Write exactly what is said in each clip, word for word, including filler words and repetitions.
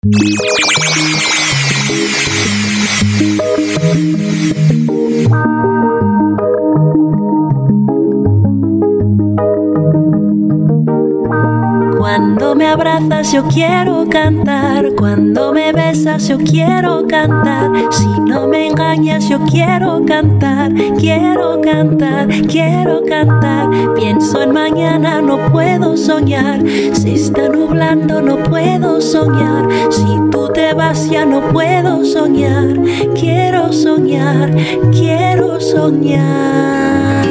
Cuando me abrazas yo quiero cantar, cuando me besas yo quiero cantar, si no me engañas yo quiero cantar, quiero cantar, quiero cantar. Pienso en mañana, no puedo soñar, se está nublando, no puedo soñar, si tú te vas ya no puedo soñar, quiero soñar, quiero soñar.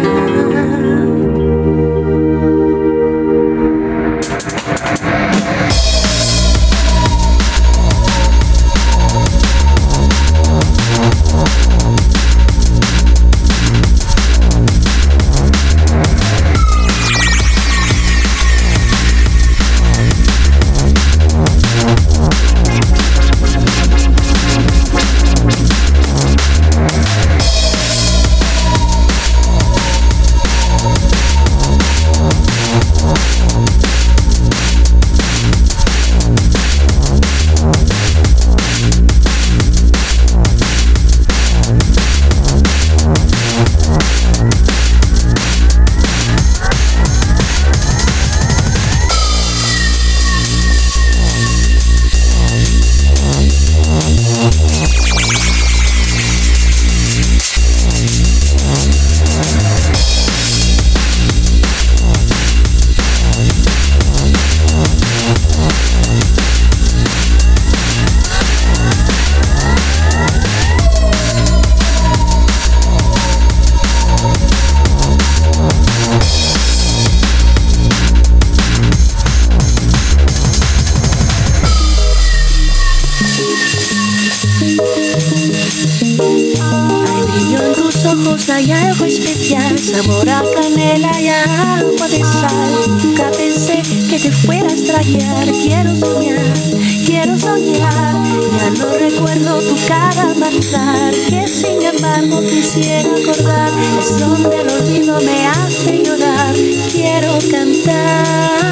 Hay algo especial, sabor a canela y agua de sal. Nunca pensé que te fueras a extrañar. Quiero soñar, quiero soñar. Ya no recuerdo tu cara marchar, que sin embargo quisiera acordar. Es donde el olvido me hace llorar. Quiero cantar.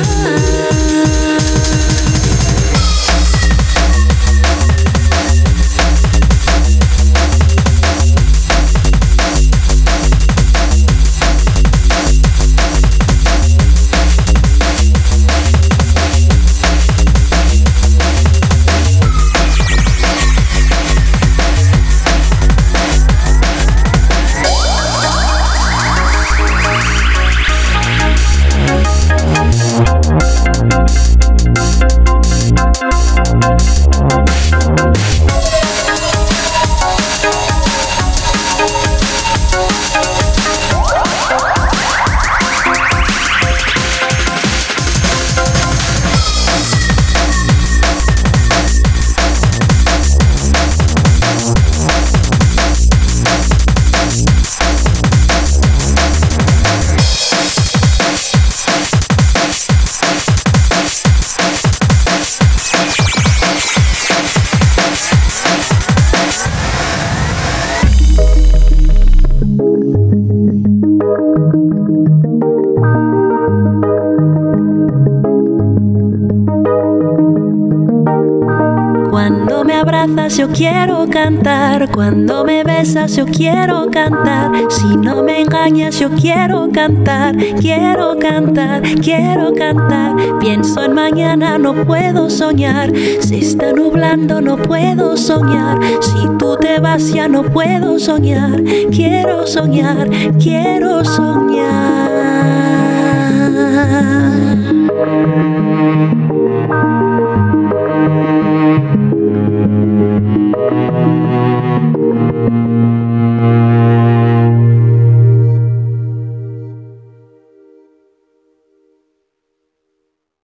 Cuando me abrazas yo quiero cantar, cuando me besas yo quiero cantar, si no me engañas yo quiero cantar, quiero cantar, quiero cantar. Pienso en mañana, no puedo soñar, se está nublando, no puedo soñar, si tú te vas ya no puedo soñar, quiero soñar, quiero soñar.